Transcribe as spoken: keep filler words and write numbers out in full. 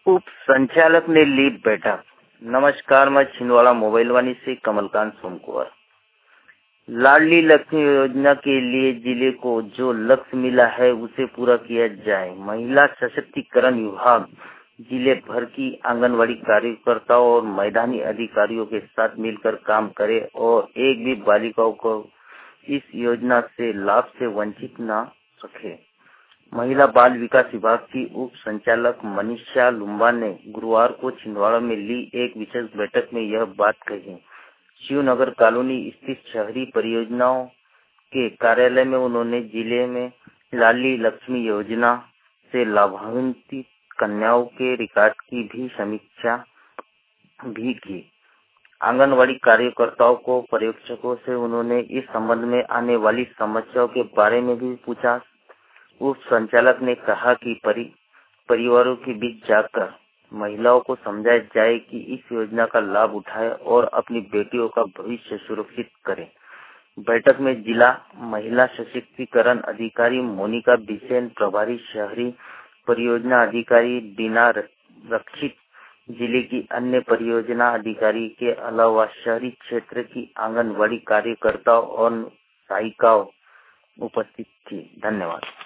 उप संचालक ने ली बैठक। नमस्कार, मैं छिंदवाड़ा मोबाइल वाणी से कमलकांत सोमकुमार। लाडली लक्ष्मी योजना के लिए जिले को जो लक्ष्य मिला है उसे पूरा किया जाए। महिला सशक्तिकरण विभाग जिले भर की आंगनवाड़ी कार्यकर्ताओं और मैदानी अधिकारियों के साथ मिलकर काम करे और एक भी बालिकाओं को इस योजना से लाभ से वंचित न रखे। महिला बाल विकास विभाग की उप संचालक मनीषा लुम्बा ने गुरुवार को छिंदवाड़ा में ली एक विशेष बैठक में यह बात कही। शिवनगर कॉलोनी स्थित शहरी परियोजनाओं के कार्यालय में उन्होंने जिले में लाडली लक्ष्मी योजना से लाभान्वित कन्याओं के रिकॉर्ड की भी समीक्षा भी की। आंगनवाड़ी कार्यकर्ताओं को पर्यवेक्षकों से उन्होंने इस संबंध में आने वाली समस्याओं के बारे में भी पूछा। उप संचालक ने कहा कि परि, परिवारों के बीच जाकर महिलाओं को समझाया जाए कि इस योजना का लाभ उठाए और अपनी बेटियों का भविष्य सुरक्षित करें। बैठक में जिला महिला सशक्तिकरण अधिकारी मोनिका बिसेन, प्रभारी शहरी परियोजना अधिकारी दीना रक्षित, जिले की अन्य परियोजना अधिकारी के अलावा शहरी क्षेत्र की आंगनवाड़ी कार्यकर्ताओं और सहायिकाओं उपस्थित थी। धन्यवाद।